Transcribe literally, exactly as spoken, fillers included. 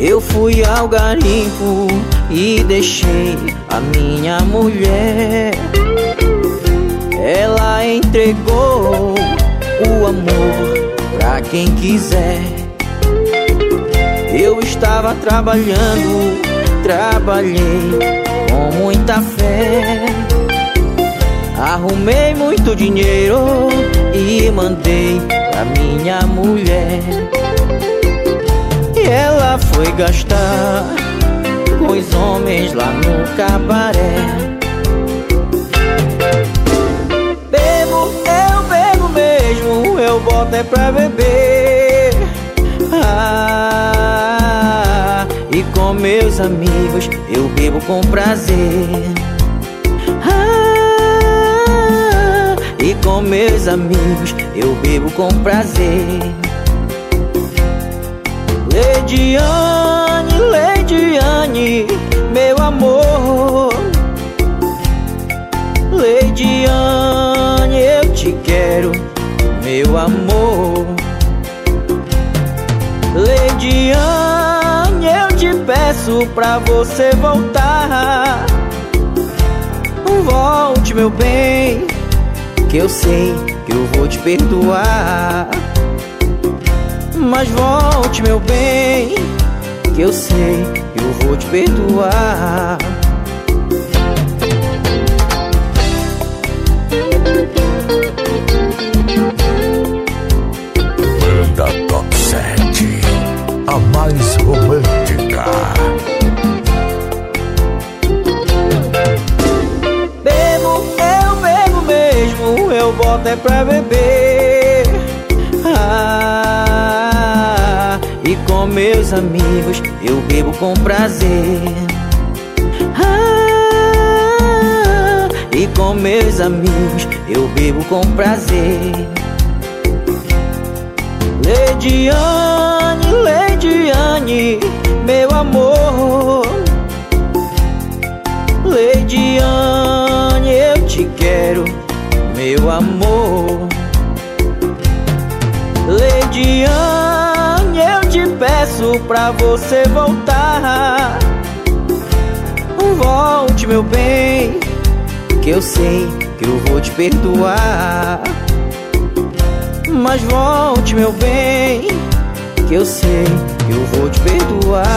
Eu fui ao garimpo e deixei a minha mulher. Ela entregou o amor pra quem quiser. Eu estava trabalhando, trabalhei com muita fé. Arrumei muito dinheiro e mandei pra minha mulher. E ela foi gastar com os homens lá no cabaré. Bebo, eu bebo mesmo, eu boto é pra beber. Ah, e com meus amigos eu bebo com prazer. Ah, e com meus amigos eu bebo com prazer. Leidiane, Leidiane, meu amor. Leidiane, eu te quero, meu amor. Leidiane, eu te peço pra você voltar. Volte, meu bem, que eu sei que eu vou te perdoar. Mas volte, meu bem, que eu sei que eu vou te perdoar. Banda Top sete, a mais romântica. Bebo, eu bebo mesmo, eu boto é pra beber. Ah, e com meus amigos eu bebo com prazer. Ah, e com meus amigos eu bebo com prazer. Leidiane, Leidiane, meu amor. Leidiane, eu te quero, meu amor. Leidiane, eu te peço pra você voltar. Volte, meu bem, que eu sei que eu vou te perdoar. Mas volte, meu bem, que eu sei que eu vou te perdoar.